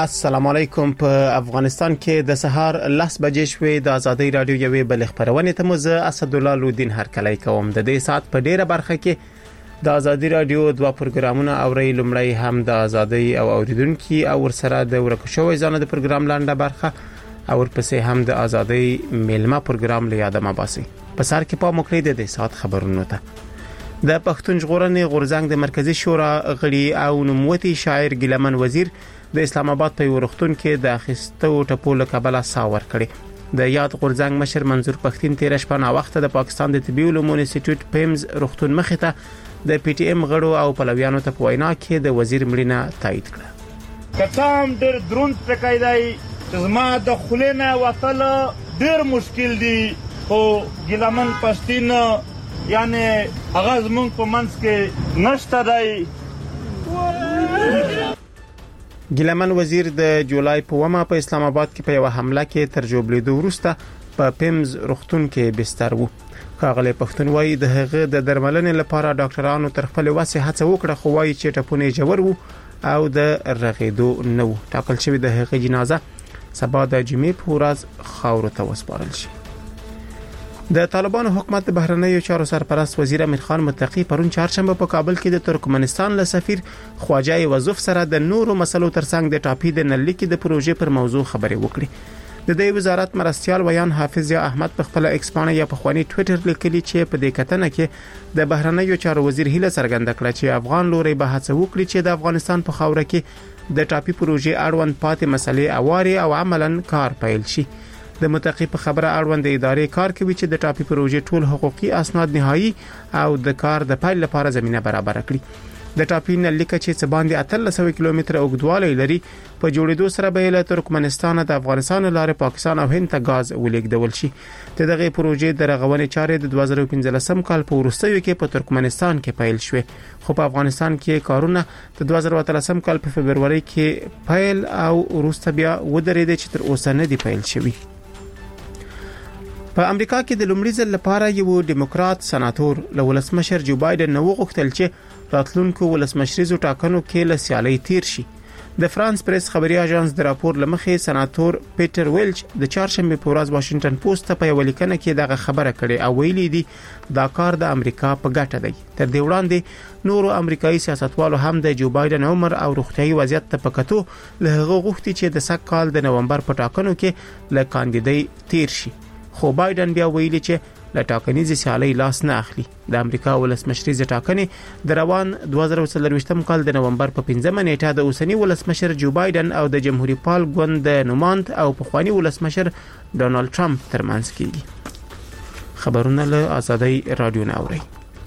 السلام علیکم. په افغانستان کې د سهار 10 بجې شوې د ازادي رادیو یوې بل خبرونه ته مزه اسدالله لودین هرکلی کوم. د دې سات په ډیره برخه کې د ازادي رادیو دوه پروګرامونه اوري. لومړی هم د ازادي او اوریدونکو او ورسره د ورکشوي ځانه د پروګرام لاندې برخه او ورپسې هم د ازادي میلمه پروګرام لیاده مباسي. په سر کې په مکرې د سات خبرونه ته د پښتون ژغورنې غورځنګ د مرکزی شورا غړي او نوموتي شاعر ګیلمن وزیر د اسلام آباد په ورختون کې د اخیستو ټپو له کبله ساور کړي. د یاد غورځنګ مشر منظور پښتين 13 شپه وخت د پاکستان د طبي علومو انسټیټیوټ پیمز رختون مخته د پی ټی ایم غړو او پلویانو ته په وینا کې د وزیر مړینه تایید کړه. کتام ډېر دروند پکایدای زما د خلینه وصل ډېر مشکل دي خو ګیلمن پښتين یعنی اغاز مونږ په منځ کې نشته دی. ګیلمن وزیر د جولای په ومه په اسلام آباد کې په یو حمله کې تر جوړېدو وروسته په پیمز رختون کې بستر وو. ښاغلی پښتون وایي د هغه د درملنې لپاره ډاکټرانو تر خپل وسه هڅه وکړه خو وایي چې ټپونه جوړ وو او د رغېدو نه وو. ټاکل شوی د هغه جنازه سبا د جمعې په ورځ خاورو ته وسپارل شي. د طالبانو حکومت د بهرنیو چارو سرپرست وزیر امیر خان متقی پرون چهارشنبه په کابل کې د ترکمنستان له سفیر خواجه وظف سره د نورو مسلو ترڅنګ د ټاپي د نللیکي د پروژې پر موضوع خبرې وکړي. د دې وزارت مرستيال ویان حافظ یا احمد په خپل ایکس باندې یا په خواني ټوئیټر لیکلي چې په دې کتنه کې د بهرنیو چارو وزیر هیله څرګنده کړه چې افغان لوري به هڅه وکړي چې د افغانستان په خاوره کې د ټاپي پروژې اړوند پاتې مسلې اواري او عملاً کار پیل شي. د متقی په خبره اړوند ادارې کار کوي چې د ټاپي پروژې ټول حقوقي اسناد نهایی او د کار د پیل لپاره زمينه برابر کړي. د ټاپي نللیکه چې څه باندې 1300 کیلومتر اوږدوالی لري په جوړېدو سره به له ترکمنستان د افغانستان لارې پاکستان او هند ته غاز ولېږدول شي. دغه پروژې د رغونې چارې د 2015 کال په وروستیو کې په ترکمنستان کې پیل شوې خو په افغانستان کې کارونه د 2013 کال په فبرवरी کې پیل او وروسته بیا ودرېدل چې تر اوسه نه دی پیل شوی. په امریکا کې د لومړي ځل لپاره یو ډیموکرات سناتور له ولسمشر جو بایدن نو غوښتل چې راتلونکو ولسمشریزو ټاکنو کې له سیالۍ تیر شي. د فرانس پریس خبري اژانس د راپور لمخې سناتور پیټر ویلچ د چهارشنبه په ورځ واشنگټن پوسټ ته په ولیکنه کې دغه خبره کړې او ویلي دي دا کار د امریکا په ګټه دی. تر دې وړاندې نورو امریکایي سیاستوالو هم د جو بایدن عمر او روغتيایي وضعیت ته پکاتو له هغه غوښتي چې د سږ کال د نومبر په ټاکنو کې له کاندیدای تیر شي. خو بایدن بیا ویلي چې له ټاکنیز سیالۍ لاس نه اخلي. د امریکا ولسمشریزه ټاکنې د روان 2023 کال د نومبر په 15 نیټه د اوسنی ولسمشر جو بایدن او د جمهوریت پال ګوند د نوماند او پخوانی ولسمشر ډونالد ټرمپ ترمنځ کیږي. خبرونه له ازادي رادیو نه اوري.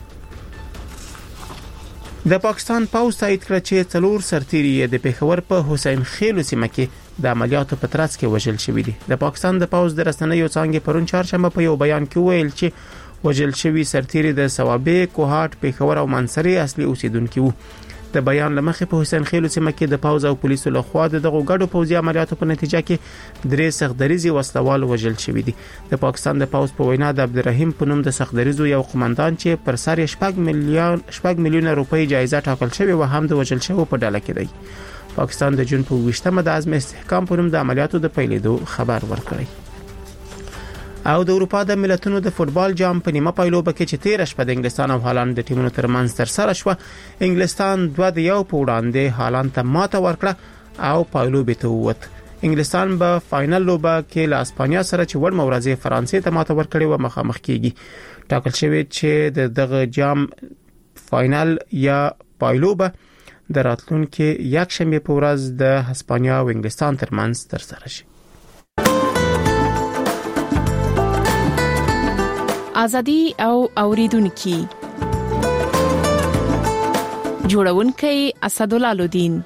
د پاکستان پوځ تایید کړ چې څلور سرتیري د پېښور په حسین خیل سیمه کې د عملیاتو په ترڅ کې وژل شوی دي. د پاکستان د پوځ د رسنیو څنګه پرون چهارشنبه په یو بیان کې ویل چې وژل شوی سرتیري د سوابې کوهات پېښور او منصري اصلي اوسیدونکو وو. د بیان لمخې په حسین خیل سیمه کې د پوځ او پولیسو لخوا دغه غړو پوځي عملیاتو په نتیجه کې درې سختدریزي وسلوال وژل شوی دي. د پاکستان د پوځ په وینا د عبدالرحیم په نوم د سختدریزو یو قومندان چې پر سر 8 میلیون روپۍ جایزه ټاکل شوی و هم د وژل شوی په ډله کې دی. پاکستان د جون په 20مه د عزم استحکام په نوم د عملیاتو د پیلېدو خبر ورکړی. او د اروپا د ملتونو د فوتبال جام په نیمه پایلوبه کې چې 13 شپه د انګلستان او هالند د ټیمونو ترمنځ تر سره شو. انګلستان 2-1 په وړاندې هالند ته ماته ورکړه او پایلوبه ته ووت. انګلستان به فائنل لوبه کې له اسپانیا سره چې وړ مورزه فرانسې ته ماته ورکړي و مخامخ کیږي. ټاکل شوی چې دغه جام فائنل یا پایلوبه د راتلونکو یک شنبه په ورځ د اسپانیا او انګلستان ترمنځ تر سره شي. ازادي او اوریدونکو جوړونکي اسدالله لودین.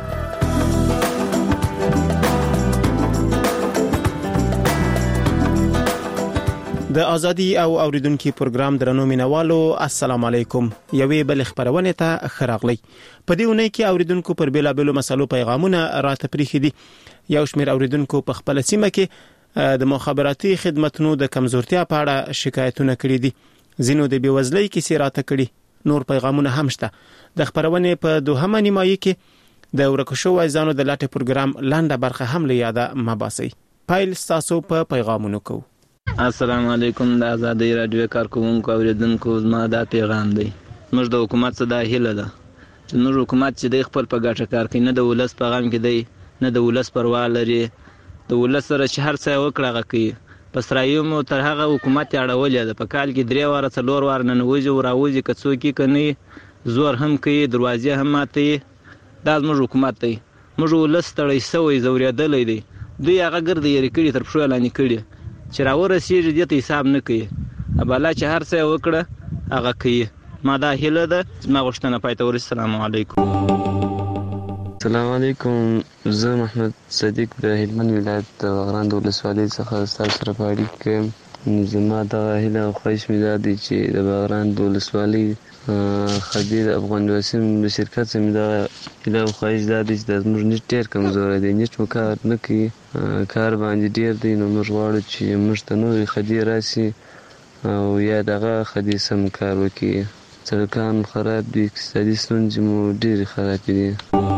د ازادي او اوریدونکو پروګرام درنو مینوالو السلام علیکم. یوې بل خبرونه ته خراغلی. په دې ونې کې اوریدونکو پر بیلابېلو مسلو پیغامونه راته پریخي دي. یو شمېر اوریدونکو په خپل سیمه کې د مخابراتي خدماتونو د کمزورتیا په اړه شکایتونه کړي دي. زینو د بیوزلۍ کې سیراته کړي. نور پیغامونه هم شته. د خبرونه په دوهمه نیمایي کې د ورکو شوو ځانو د لاټه پروګرام لاندې برخه هم له یاده مباسي پایل تاسو په پیغامونو کو. السلام علیکم د آزادۍ رادیو کارکونکو اوریدونکو زما دا پیغام دی. موږ د حکومت څخه دا هیله ده چې موږ حکومت چې د خپل په ګټه کار کوي، نه د ولس په غم کې دی، نه د ولس پروا لري. د ولس سره چې هر څه وکړه هغه کوي. په سرایمو تر هغه حکومت یې اړولې ده. په کال کې 3 واره 4 واره ننوځي او راوځي، که څوک یې کوي زور هم کوي، دروازې هم ماتوي. دا زموږ حکومت دی. موږ ولس ستړی سوی ځورېدلی دی. دوی هغه ګرد یې کړي، تر پښو لاندې کړي چې راورسېږي دې ته حساب نه کوي. اباله چې هر څه یې وکړه هغه کوي. ما دا هیله ده زما غوښتنه پای ته ورسېږي. السلام علیکم. السلام علیکم. زه محمد صدیق د هلمند ولایت د بغران د ولسوالۍ څخه ستاسو سره په اړیکه کې یم. زما دغه هیله او خواهش مې دا دی چې د بغران د ولسوالۍ خبیر افغان وسیم د شرکت څخه مې دغه هیله او خواهش دا دی چې د زموږ نیټ ډېر کمزوری دی. نیټ مو کار نه کوي، کار باندې ډېر دی. نو موږ غواړو چې موږ ته نورې خدي راشي او یا دغه خدي سم کار وکړي. سړکان خراب دي، اقتصادي ستونزې مو ډېرې خرابې دي.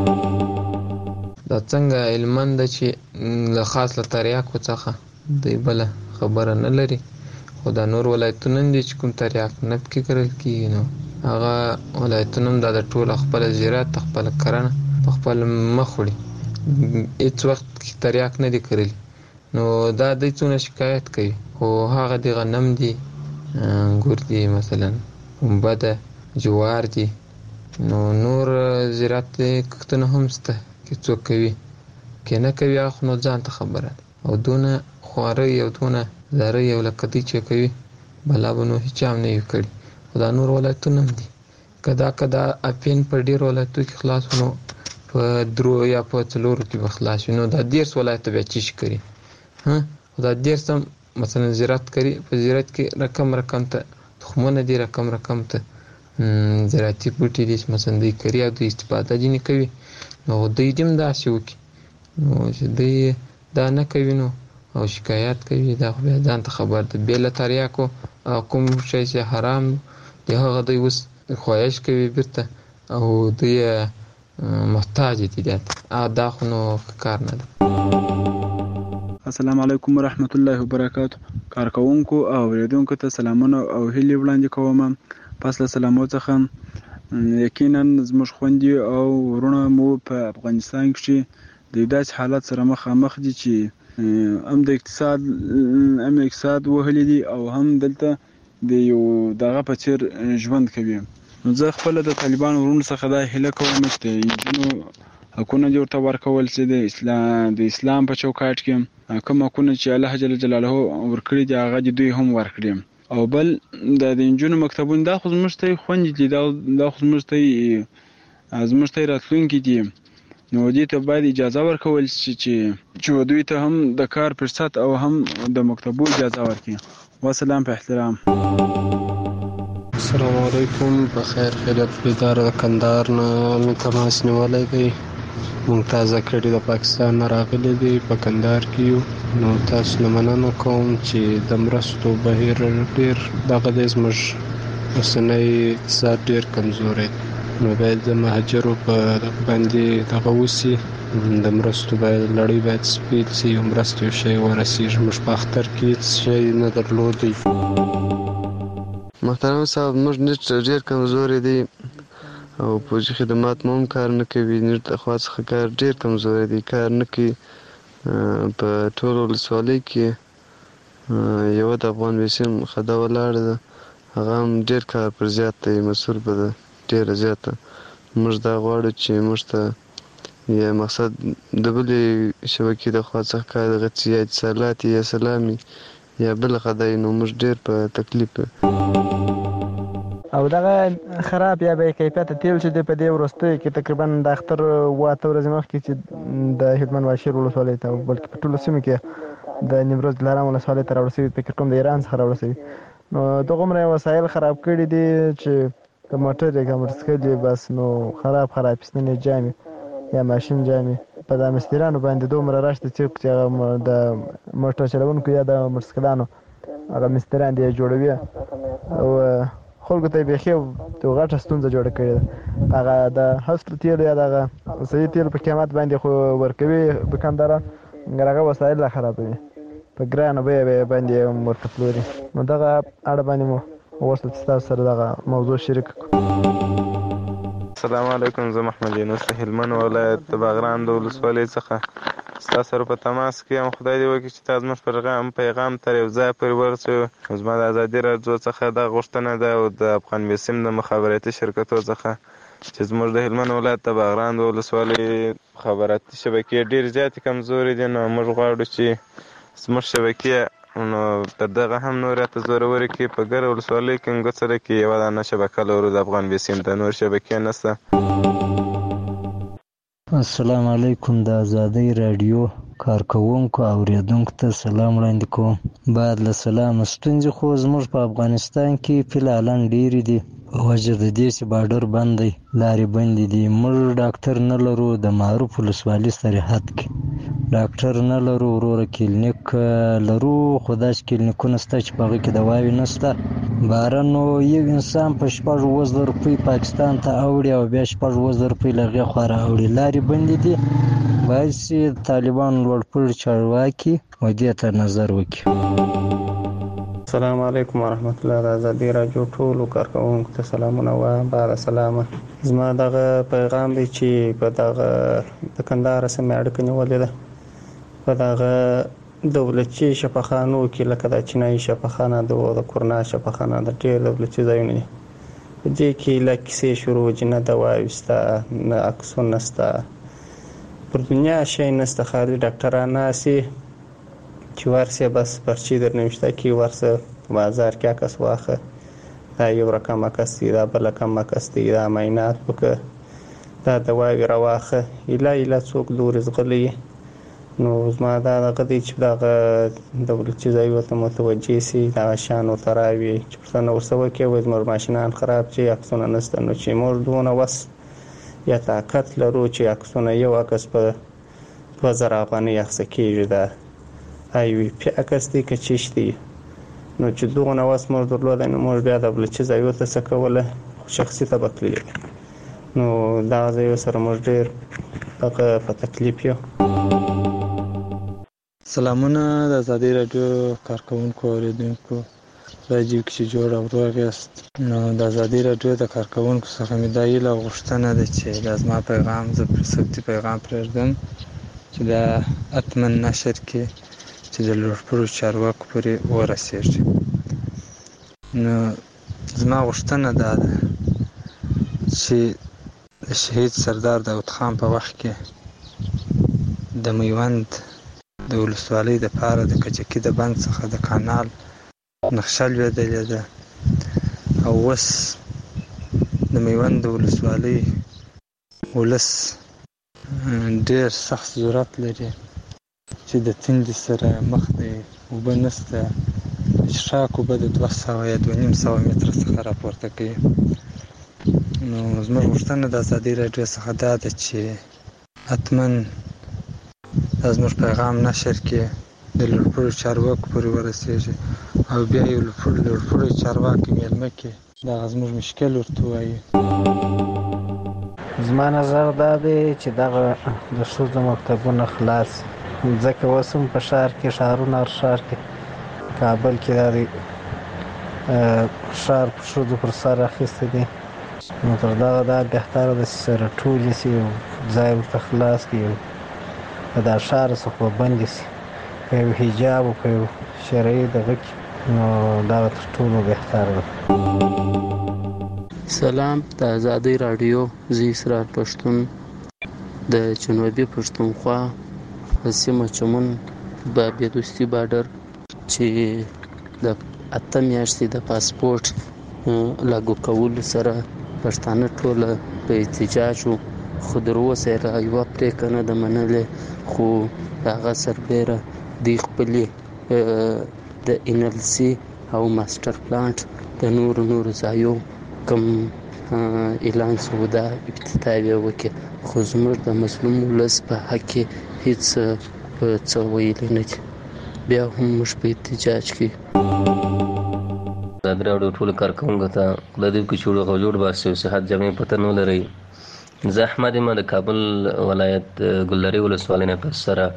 دا څنګه هلمند ده چې له خاص له تریاکو څخه دوی بله خبره نه لري، خو دا نور ولایتونه دي چې کوم تریاک نه پکې کرل کېږي. نو هغه ولایتونه هم دا د ټول خپله زراعت خپله کرنه په خپل مخ وړي، هېڅ وخت تریاک نه دي کرلي. نو دا دوی څونه شکایت کوي، خو هغه د غنم دي، انګور دي، مثلا پنبه ده، جوار دي. نو نور زراعت کښتونه هم شته چې څوک کوي، که نه کوي هغه خو نو ځان ته خبره ده. او دونه خوارۍ او دونه زارۍ او لکه دوی چې کوي بلا به نو هېچا هم نه وي کړي. خو دا نور ولایتونه هم دي. که دا اپین په ډېر ولایتو کې خلاص نو په 3 یا په 4 کې به خلاص وي. نو دا 10 ولایته بیا چی شي کوي. خو دا 10 هم مثلا زراعت کوي. په زراعت کې رقم ته تخمونه دي، رقم ته زراعتي بوټي دي چې مثلا دوی کوي او دوی استفاده ځینې کوي. نو دوی دې هم داسې وکړي. نو چې دوی دا نه کوي نو او شکایت کوي، دا خو بیا ځان ته خبر ده. بې له تریاکو کوم شی چې حرام دی هغه دوی اوس خواهش کوي بیرته او دوی محتاج دي ته. دا خو نو کار نه ده. السلام علیکم ورحمت الله وبرکاته. کارکونکو او اوریدونکو ته سلامونه او هیلې وړاندې کوم. پس له سلامو څخه یقینا زموږ خویندې او ورونه مو په افغانستان کې د داسې حالت سره مخامخ دي چې هم د اقتصاد وهلي دي او هم دلته د یو دغه په څیر ژوند کوي. نو زه خپل د طالبان ورونو څخه دا هیله کوم چې نجونو حقونه دې ورته ورکول چې د اسلام په چوکاټ کې کوم حقونه چې الله جل جلاله ورکړي دي هغه دې دوی هم ورکړي. او بل د نجونو مکتبونه دا خو زموږ ته خوندې دي، دا خو زموږ ته راتلونکي دي. نو دې ته باید اجازه ورکول چې دوی ته هم د کار فرصت او هم د مکتبو اجازه ورکړي. وسلام په احترام. السلام علیکم. بخیر خیریت بیدار د کندهار نه مې تماس نیولی دی. مونږ تازه کړي د پاکستان نه راغلي دي، په کندهار کې یو. نو تاسو نه مننه کوم چې د مرستو بهیر ډېر دغه دی، زموږ اوسنی اقتصاد ډېر کمزوری دی. نو باید د مهاجرو په باندې دغه وسي، د مرستو باید لړۍ باید سپیل سي او مرستې یو شی ورسېږي. موږ په اختر کې هېڅ شی نه درلودی. محترم صاحب، موږ نیټ ډېر کمزوری دی او پوجي خدمات مو هم کار نه کوي. نیټ د خوا څخه کار ډېر کمزوری دی، کار نه کوي. په ټول ولسوالۍ کې یوه د افغان وسیم خده ولاړه ده، هغه هم ډېر کار پر زیات دی، مسؤل به ده ډېره زیاته. موږ دا غواړو چې موږ ته یا مقصد د بلې شبکې د خوا څخه کار دغه څه یا اتصالات یا سلامي یا بله خدای. نو موږ ډېر په تکلیف او دغه خراب یا بې کیفیته تیل چې دی په دې وروستیو کې تقریبا د اختر 8 ورځې مخکې چې د هلمند واشیر ولسوالۍ ته بلکې په ټولو سیمو کې د نیمروز دلارام ولسوالۍ ته راوړل شوي، فکر کوم د ایران څخه راوړل شوي. نو دغومره وسایل خراب کړي دي چې که موټر یې که موټرسایکل یې بس نو خراب پسنې جامې یا ماشین جامې په دا مستریانو باندې دومره رش دی چې هغه د موټر چلونکو یا د موټرسایکلانو هغه مستریان دې جوړوي او خلکو ته بیخي یو غټه ستونزه جوړه کړې ده. هغه د هسکو تیل یا دغه صحي تیل په قیمت باندې خو ورکوي دوکانداران، مګر هغه وسایل لا خرابوي، په ګرانه بیه باندې ورته پلوري. نو دغه اړه باندې مو وغوښتل چې تاسو سره دغه موضوع شریک کړو. السلام علیکم. زه محمد یونس د هلمند ولایت د باغران د ولسوالۍ څخه ستاسو سره په تماس کې یم. خدای دې وکړي چې تاسو زموږ پیغام تر یو ځای پورې ورسوي. زما د ازادي راډیو څخه دا غوښتنه ده او د افغان بیسیم د مخابراتي شرکتو څخه چې زموږ د هلمند ولایت د باغران د ولسوالۍ مخابراتي شبکې ډېر زیاتې کمزورې دي. نو موږ غواړو چې زموږ شبکې نو تر دغه هم نور ته زورورې کې په ګر ولسوالۍ کې نګوڅره کې یوه دانه شبکه لرو د افغان بیسیم، د نور شبکې نشته. السلام علیکم. د ازادۍ راډیو کارکوونکو او اوریدونکو ته سلام وړاندې کوم. بعد له سلامه، ستونزې خو زموږ په افغانستان کې فعلا ډېرې دي په وجه د دې چې بارډر بند دی، لارې بندې دي. موږ ډاکټر نه لرو، د معروف ولسوالي سرحد کې ډاکټر نه لرو. وروره کلینیک لرو، خو داسې کلینیکونه شته چې په هغه کې دواوې نشته. باره نو یو انسان په 6,000 روپۍ پاکستان ته اوړي او بیا 6,000 روپۍ له هغې خوا راوړي. لارې بندې دي. باید چې طالبانو لوړپوړي چارواکي دې ته نظر وکړي. السلام علیکم ورحمت الله. د ازادي راډیو ټولو کارکوونکو ته سلامونه وایم. بعد سلامه. زما دغه پیغام دی چې په دغه د کندهار سیمې اړیکه نیولې ده په دغه دولتي شفاخانو کې، لکه د چینایي شفاخانه د کورنا شفاخانه د ډېر دولتي ځایونه دي. په دې کې له کیسې شروع چې نه دواوې شته، نه عکسونه شته، پر دنیا شی نشته، خالي ډاکټران ناستي چې ورسې بس پرچې در نوشته کې ورسه بازار کې عکس واخه، دا یو رقم عکس دی، دا بل رقم عکس دی، دا معاینات وکړه، دا دواوې راواخه، ایله څوک لورې زغلی. نو زما دا دغه دی چې دغه دولتي ځایونو ته متوجه سي، دغه شیان ورته راوړي چې پوښتنه ورسره وکړي وایي زموږ ماشینان خراب چې عکسونه نشته. نو چې موږ دونه وس یا طاقت لرو چې عکسونه یو عکس په 2000 افغانۍ اخیسته کېږي، دا IVP عکس دی که چیش دی. نو چې دونه وس موږ درلودی نو موږ بیا دولتي ځایونو ته څه کوله، شخصي ته به تللي. نو دغه ځایونو سره موږ ډېر دغه په تکلیف یو. سلامونه د ازادي راډیو کارکوونکو او اوریدونکو، راډیو کې چې جوړ او روغ یاست. نو د ازادي راډیو د کارکوونکو څخه مې دا هیله او غوښتنه ده چې دا زما پیغام زه پر صوتي پیغام پرېږدم چې دا حتما نشر کې چې د لوړپوړو چارواکو پورې ورسېږي. نو زما غوښتنه دا ده چې د شهید سردار داود خان په وخت کې د میوند د ولسوالۍ د پاره د کجکي د بند څخه د کانال نقشه لوېدلې ده، او اوس د میوند د ولسوالۍ ولس ډېر سخت ضرورت لري چې د تندې سره مخ دی، اوبه نشته، څښاک اوبه د 200 یا 250 متره څخه راپورته کوي. نو زموږ غوښتنه د ازادي راډیو څخه دا ده چې حتما دا زموږ پیغام نشر کې د لوړپوړو چارواکو پورې ورسېږي، او بیا یو لوړپوړی چارواکی میلمه کې دغه زموږ مشکل ورته ووایي. زما نظر دا دی چې دغه د ښځو مکتبونه خلاص، ځکه اوس هم په ښار کې کابل کې دا دی ښار په ښځو پر سر اخیستی دی. نو تر دغه دا بهتره ده چې سره ټولې شي، یو ځای ورته خلاص کړي، په دا ښار څخه بندې شي په یو حجاب او په یو شرعي دغه کې. نو دغه تر ټولو بهتره ده. سلام. د ازادۍ راډیو زه اسرار پښتون د جنوبي پښتونخوا په سیمه چمن بابیدوستي بارډر چې د 8 میاشتې د پاسپورت لاګو کولو سره پښتانه ټوله په احتجاج وو، خو تر اوسه یې یوه پرېکړه نه ده منلې. خو هغه سربیره دوی خپلې د NLC او ماسټر پلانټ د نورو ځایو کوم اعلان شو دا افتتاح یې وکړي، خو زموږ د مظلوم ولس په حق کې هېڅ څه ویلي نه دي. بیا هم موږ په احتجاج کې. د راډیو ټول کارکونکو ته د دې کې جوړ باسي او صحت جامع پته نه لري. زه احمد یم د کابل ولایت ګلدرې ولسوالۍ نه تاسو سره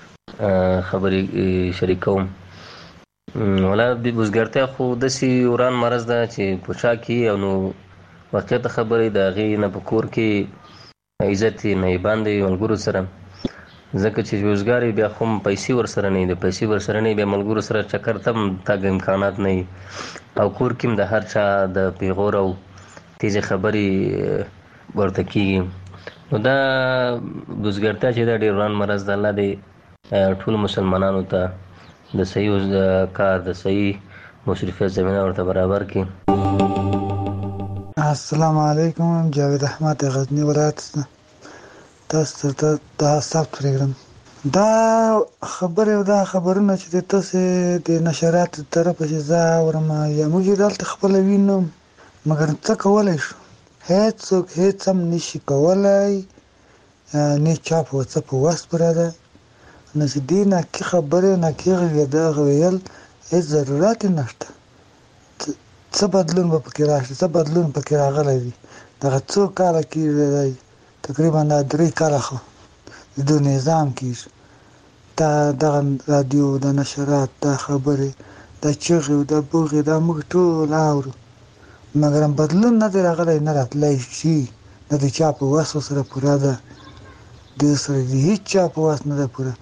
خبرې شریکوم. ولا د بزګرتیا خو داسې وران مرض ده چې په چا کې او نو واقعیت خبرې د هغې نه په کور کې عزت نه یې باندې ملګرو سره، ځکه چې روزګار بیا خو پیسې ورسره نه د پیسې ورسره نه بیا ملګرو سره چکر تم تاګ امکانات نه او کور کې د هر چا د پیغور او تیز خبرې ورته کیږي. نو دا بزګرتیا چې دا ډېر وران مرض ده. الله دې ټول مسلمانانو ته د صحیح کار د صحیح مصرفیت زمینه ورته برابر کړي. السلام علیکم. جاوید احمد غزنی ولایت تاسو ته دا ثبت پروګرام دا خبره او دا خبرونه چې تاسو د نشرات طرف چې زه ورما یا موږ دلته خپل وینو مګر څه کولای شو هیڅوک هیڅ هم نشي کولای نه چاپ او څه په واس پراده نه دې نه کی خبره نه کی دا غویل هیڅ ضرورت نشته. څه بدلون به پکې راشي، څه بدلون پکې راغلی دی. دغه څو کاله کې تقریبا 3 کاله خو د نظام کې دا رادیو د نشرات دا خبره د چغې او د بوغې دا موږ ټول اورو مګر بدلون نه دی راغلی نه راتلی شي. نه د چا په وس سره پوره ده، د سره د هیڅ چا په وس نه ده پوره.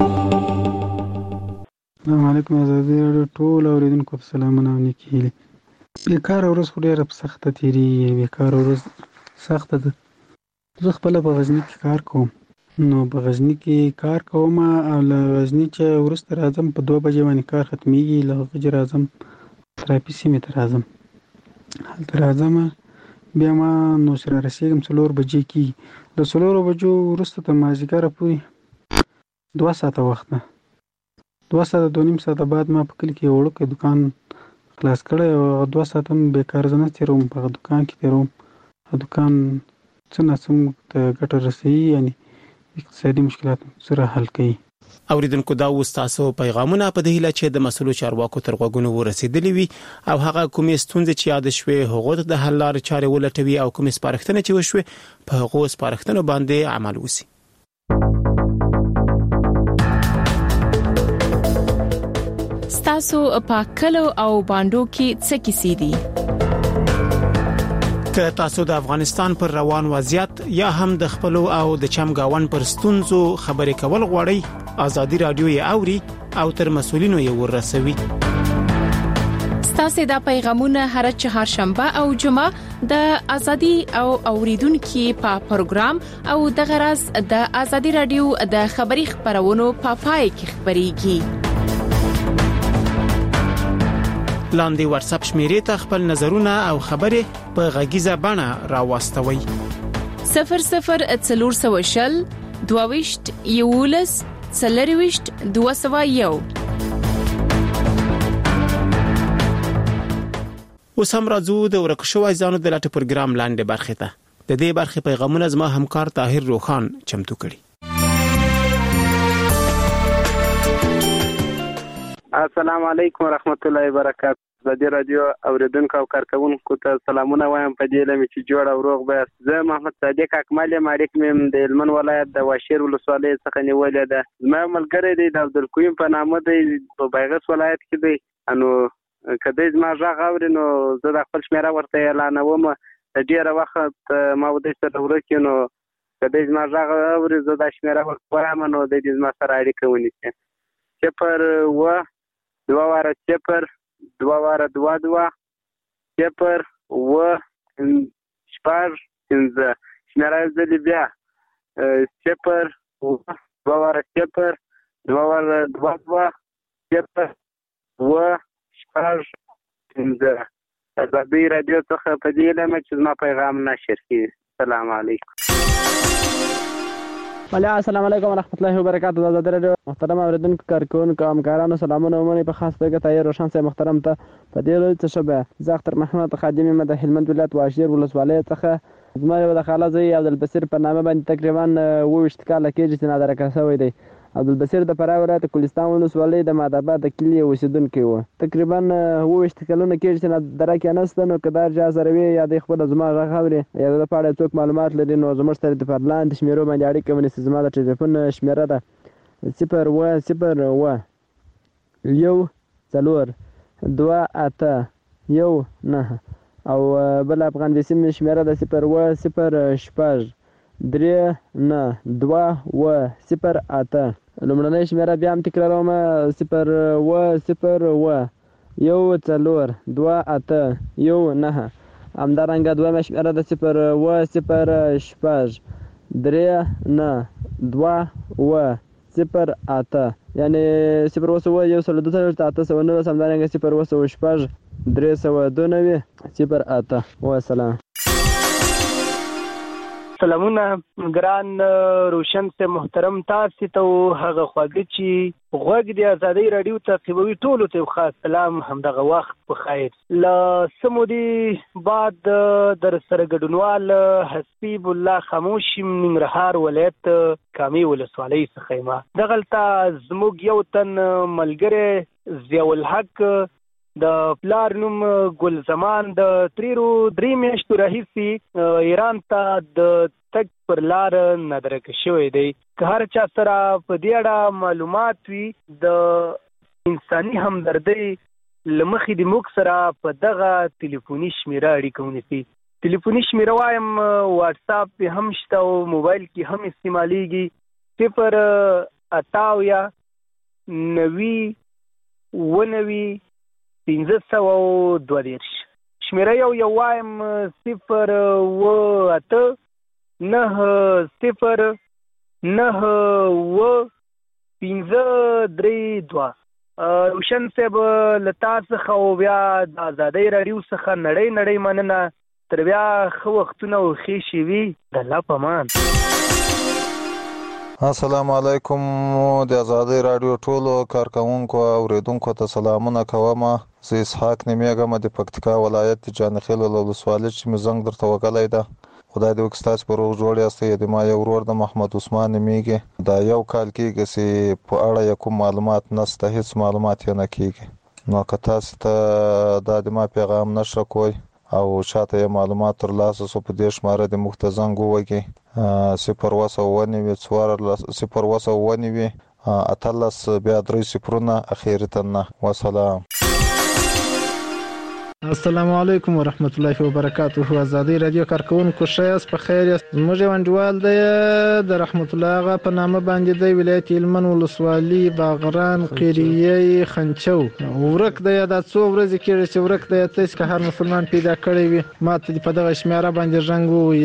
السلام علیکم. ازادي راډیو ټول اوریدونکو ته سلامونه او نیکې هیلې. بیکاره ورځ خو ډېره په سخته تېرېږي. بیکاره ورځ سخته ده. زه خپله په غزني کې کار کوم. نو په غزني کې کار کوم او له غزني چې وروسته راځم په 2 بجې باندې کار ختمیږي. له هغه چې راځم ترافي سیمې ته راځم. هلته راځم بیا ما نو سره رسېږم 4 بجې کېږي. له 4 بجو وروسته تر مازدیګره پورې 2 ساعته وخت ده. 2 ساعته 2.5 ساعته بعد ما په کلي کې یو وړوکی دکان خلاص کړی او 2 ساعته هم بېکاره زه نه تېروم، په هغه دکان کې تېروم. دکان څه ناسم ته ګټه رسوي، یعنی اقتصادي مشکلات سره حل کوي. اوریدونکو دا اوس تاسو پیغامونه په دې هیله چې د مسلو چارواکو تر غوږونو ورسېدلې وي او هغه کومې ستونزې چې یاد شوې هغه د حل لارې چارې ولټوي او کومې سپارښتنې چې وشوي په هغه سپارښتنو باندې عمل وشي. ستاسو په کلو او باندو کې څه کیسې دي؟ که تاسو د افغانستان پر روان وضعیت یا هم د خپل او د چمګاون پر ستونزو خبرې کول غواړئ، ازادي رادیو یې اوري او تر مسولینو یې ورسوي. ستاسو د پیغامونه هر چهارشنبه او جمعه د ازادي او اوریدونکو په پروګرام او د غرض د ازادي رادیو د خبري خبرونو په پای کې خبريږي. لاندې واتس اپ شمیرې ته خپل نظرونه او خبرې په غږیزه بڼه راوستوي. 0040 22 یولس 40 201. اوس هم راځو د ورکشو ځانو د لاټ پروګرام لاندې برخه ته. د دې برخه پیغامونه زما همکار طاهر روخان چمتو کړي. السلام علیکم ورحمت الله وبرکاته. ازادي رادیو اوریدونکو او کارکونکو ته سلامونه وایم په دې لمه چې جوړ او روغ به. زه محمد صادق اکمل مالک مم د هلمند ولایت د واشیر ولسوالۍ څخه نیولې ده. زما ملګری دی د عبدالقیوم په نامه دی په بیغس ولایت کې دی. انو کله زما ژغ اوري نو زه د خپل شمیره ورته اعلانوم. د ډیره وخت ما ودې سره ورکې نو کله زما ژغ اوري زه د شمیره ورته وایم نو د دې زما سره اړیکه ونیسي. 0 2 واره 0 2 واره 2 2 0 و شپږ پنځه شمیره زلي بیا 0 2 واره 0 2 واره 2 2 0 و شپږ پنځه. ازادي رادیو څخه په دې لمه چې زما پیغام نشر کړي. السلام علیکم. السلام علیکم ورحمت الله وبرکاته. د ازادي رادیو محترم اوریدونکو کارکونکو همکارانو سلامونه ومني. په خاص توګه طاهر روشن صاحب محترم ته په دې لوی څه شبه زه اختر محمد خادم یم د هلمند ولایت واشیر ولسوالۍ څخه. زما یو د خاله زوی عبدالبصیر په نامه باندې تقریبا 22 کاله کېږي چې نادرکه شوی دی عبدالبصیر د فراه ولایت کوهستان ولسوالۍ د مادآباد د کلي اوسېدونکی و. تقریبا 27 کلونه کېږي چې دره کې نسته، نو که دا چا سره وي یا د خپله زما غږ اوري یا د په اړه څوک معلومات لري نو زموږ سره د پر لاندې شمېرو باندې اړیکه ونیسي. زما د ټلیفون شمېره ده 010142819 او بل افغان بیسیم شمېره ده 0103928. لومړنۍ شمېره بیا هم تکراروم 010142819. همدارنګه دویمه شمېره ده 010092808 یعنې 0101819 همدارنګه 0106392 والسلام. سلامونه ګران روشن سے محترم تاسو ته هغه خواږه چې غوږ د ازادۍ رادیو تعقیبوي ټولو ته خاص سلام. همدغه وخت په خیر. له سمودي بعد در سره ګډونوال حسیب الله خاموشي ننګرهار ولایت کامې ولسوالۍ څخه یم. دغلته زموږ یو تن ملګری ضیاء الحق د پلار نوم ګل زمان د 3 میاشتو راهیسې ایران ته د تګ پر لار نادرکه شوی دی. که هر چا سره په دې اړه معلومات وي د انساني همدردۍ له مخې د موږ سره په دغه ټلیفوني شمېره اړیکه ونیسي. ټلیفوني شمېره وایم واټساپ پې هم شته او موبایل کې هم استعمالیږي 088 شمېره یو وایم 089090532. روشن صاحب له تا څخه او بیا د ازادۍ راډیو څخه نړۍ مننه. تر بیا ښه وختونه او ښې شېبې. د الله په امان. السلام علیکم. د ازادۍ راډیو ټولو کارکونکو او اوریدونکو ته سلامونه کوم. زه اسحاق نومیږم د پکتیکا ولایت د جانخیل ولسوالۍ چې مې زنګ درته وکړی ده. خدای دې وکړي ستاسو په روغ جوړ یاستئ. د ما یو ورور د محمد عثمان نومیږي. دا یو کال کېږي چې په اړه یې کوم معلومات نشته، هېڅ معلومات یې نه کېږي. نو که تاسو ته دا د ما پیغام نشه کوئ او چاته یې معلومات ترلاسه سو په دې شماره د موږ ته زنګ ووهئ 01019 اتلس بیا 3 اخیری تنه. وسلام. السلام علیکم ورحمت الله وبرکاته. ازادۍ رادیو کارکونکو ښه یاست؟ په خیر یاست؟ زموږ یو انډیوال دی د رحمت الله هغه په نامه باندې دی ولایت هلمند ولسوالي باغران قریه خنچو ورک دی. دا څو ورځې کېږي چې ورک دی. تاسو که هر مسلمان پیدا کړی وي ما ته په دغه شمېره باندې زنګ ووهئ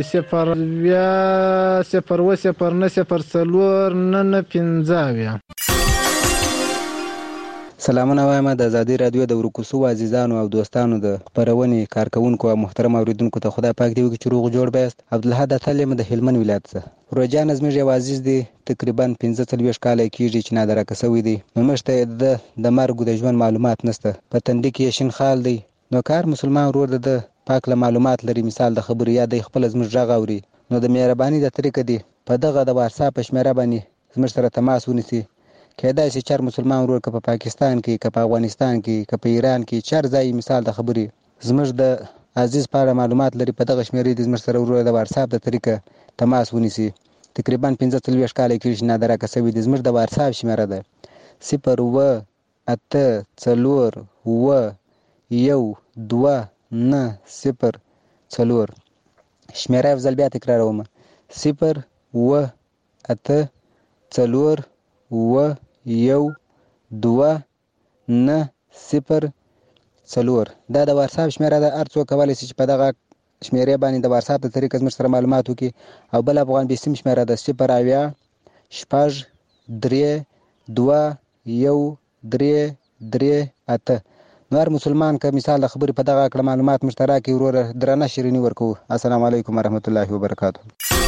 0200494 سلامونه وایم د ازادۍ رادیو د ورکوسو عزیزانو او دوستانو د خپرونې کارکونکو او محترم اوریدونکو ته خدای پاک دې وکړي چې روغ جوړ بیاست. عبدالحد اتل یم د هلمند ولایت څخه. روجان زموږ یو عزیز دی تقریبا 45 کاله کېږي چې نادرکه شوی دی. نو موږ ته د مرګ د ژوند معلومات نشته. په تندي کې یې شین خال دی. نو کار مسلمان ورور د پاک له معلومات لري، مثال د خبرو یا د خپل زموږ غږ اوري، نو د مهرباني د طریقه دی په دغه د واتساپ شمېره باندې زموږ سره تماس ونیسي. کېدای شي چر مسلمان ورور که په پاکستان کې که په افغانستان کې که په ایران کې چر ځای مثال د خبرې زموږ د عزیز په اړه معلومات لري په دغه شمېرې د زموږ سره ورور د واتساپ د طریقه تماس ونیسي. تقریبا 45 کاله کېږي چې نادرکه شوی دی. زموږ د واتساپ شمېره ده 01804129004. شمېره یو ځل بیا تکراروم 01804129004. دا د واتساپ شمېره ده. هر څوک کولی شي چې په دغه شمېرې باندې د واتساپ د طریقه زموږ سره معلومات وکړي. او بل افغان بیسیم شمېره ده 080621338. نو هر مسلمان که مثال د خبرې په دغه کړه معلومات موږ ته راکړي وروره درنه شیریني ورکوو. السلام علیکم ورحمت الله وبرکاته.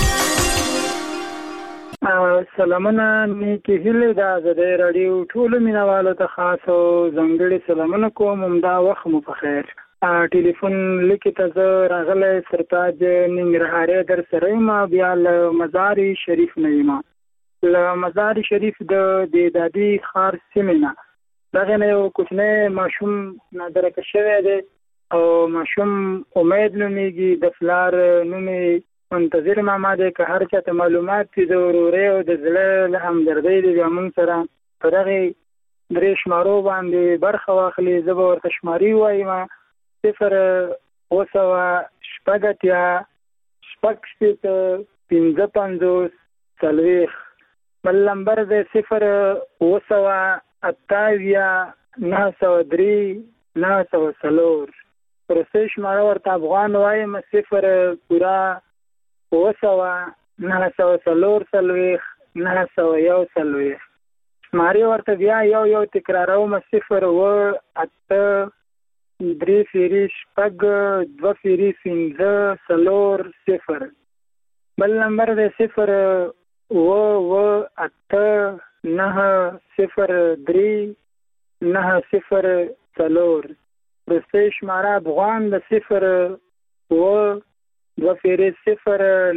سلامونه نیکې هیلې د ازادۍ راډیو ټولو مینوالو ته خاص او ځانګړي سلامونه کوم. همدا وخت مو په خیر. ټلیفون لیکې ته زه راغلی سرتاج ننګرهارۍ در سره یم، بیا له مزار شریف نه یم. له مزار شریف د دادی خار سیمې نه دغه نه یو کوچنی ماشوم نادرکه شوی دی او ماشوم امید نومیږي، د پلار نوم منتظر ماما دی. که هر چاته معلومات دي د ورورۍ او د زړه له همدردۍ دی بیا موږ سره په دغې 3 شمارو باندې برخه واخلي. زه به ورته شماري ووایم 0 5 بل نمبر دی 0 903 904. وروستۍ شماره ورته افغان وایم 0 904 901. شمارې ورته بیا یو تکراروم 0 8 3 2 0. بل نمبر دی 0 8 903 904. وروستۍ شماره افغان د 0 2 0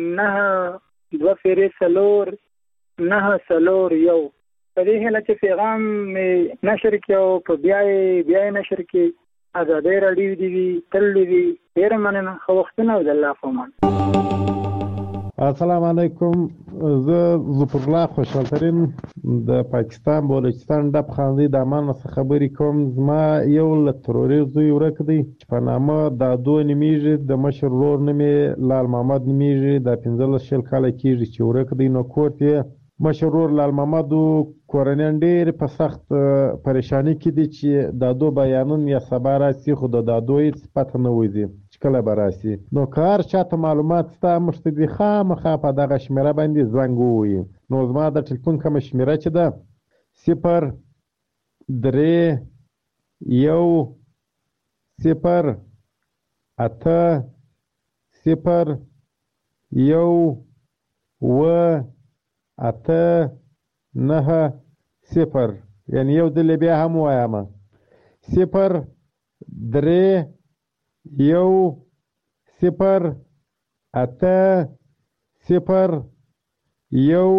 9 904. په دې هیله چې پیغام مې نشر کړي او په بیا یې نشر کړي. ازادي راډیو دی وي تل دی وي. ډېره مننه، ښه وختونه او د الله په امان. السلام علیکم. زه ظفر الله خوشحال ترین د پاکستان بلوچستان ډب خاندي د امان څخه خبرې کوم. زما یو له تروري زوی ورک دی چې په نامه دادو نومیږي، د مشر ورور نوم یې لال محمد نومیږي. د 15 کاله کېږي چې ورک دی. نو کور یې مشر ورور لال محمد کورنیان ډېر په سخت پریشانی کې دي چې دادو بیانون یا سبا راسي، خو د دادو هېڅ پته نه وځي چې کله به راسي. نو که هر چاته معلومات شته موږ ته دې خامخا په دغه شمېره باندې زنګ ووهي. نو زما د ټلیفون کومه شمېره چې ده 0 3 1 0 8 0 1 8 9 0. یعنی یو ځل بیا هم وایم 0 3 1 0 8 0 1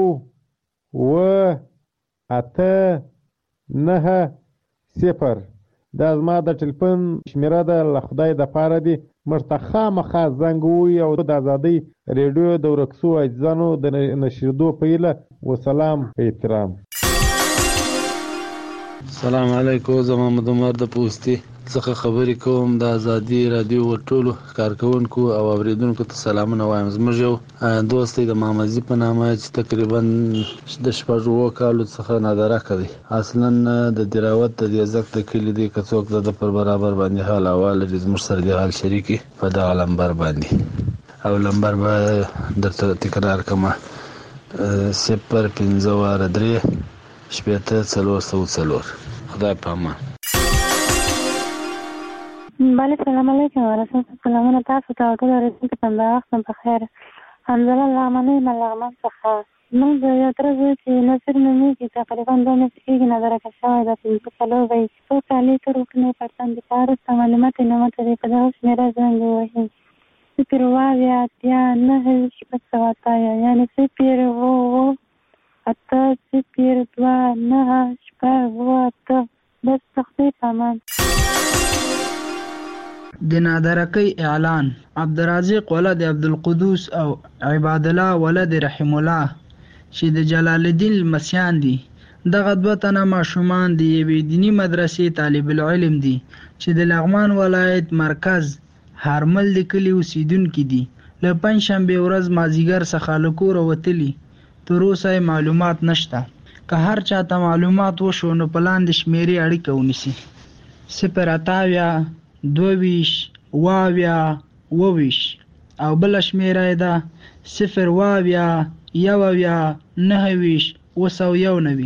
8 9 0. دا زما د ټلیفون شمېره ده. له خدای د پاره دی موږ ته خامخا زنګ ووهي او د ازادۍ ریډیو د ورک شوو عزیزانو د نشریدو په هیله. وسلام په احترام. السلام علیکم. زه محمد عمر د پوستي څخه خبرې کوم. د ازادي راډیو ټولو کارکونکو او اوریدونکو ته سلامونه وایم. زموږ یو دوست دی د محمدزي په نامه چې تقریبا د 6 کالو څخه نادرکه دی. اصلا د دراوت د دیزک د کلي دی. که څوک د پر برابر باندې حال احوال لري زموږ سره د حال شریکي په دغه لمبر باندې. او لمبر به درته تکرار کومه 0 5 3 4 خدای په امان. بله سلام علیکم ورحمت سلامونه تاسو ته ټول اوریدونکو ته وخت په خیر. حمزه لغمنۍ ملغمن څخه موږ یو تر زوی چې نصر نومیږي تقریبا 2 میاشتې کېږي نادرکه شوی ده. 15 وایي څو کالي تر وکنې پرتن د پارسته معلومات یې نه مته دی. په دغه شمېره زنګ ووهي 0 9 یعنی 0 8 0 2 9 بس تختی پامان. د نادرکۍ اعلان. عبدالرازق ولد عبدالقدوس او عباد الله ولد رحم الله چې د جلال الدین المسیان دي. دغه 2 تنه ماشومان د یوې دینی مدرسې طالب العلم دي چې د لغمان ولایت مرکز هرمل د کلي اوسیدونکي دي. له پنجشنبې ورځ مازدیګر څخه له کوره وتلي. تر اوسه معلومات نشته. که هر چاته معلومات وشو نو په لاندې شمېرې اړیکه ونیسي 0 22 22 او بله شمېره یې ده 0 19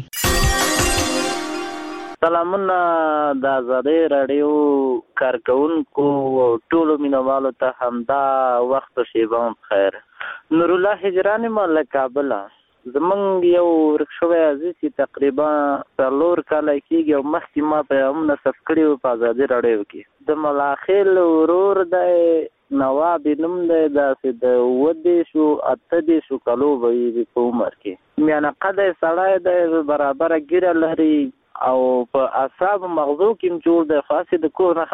سلامونه د ازادۍ راډیو کارکونکو او ټولو مینوالو ته همدا وخت شیبه خیر. نور الله هجرانی ما له کابله. زمونږ یو ورک شوی عزیز چې تقریبا 4 کاله کېږي او مخکې ما پیغامونه ثبت کړي وو په ازادي راډیو کې. د ملاخیل ورور دی نواب نوم دی داسې د 28 کالو به یې په عمر کې میانه قده سړی دی برابره ګیره لري او په اعصاب مغزو کې جوړ دی خاصې د کور نه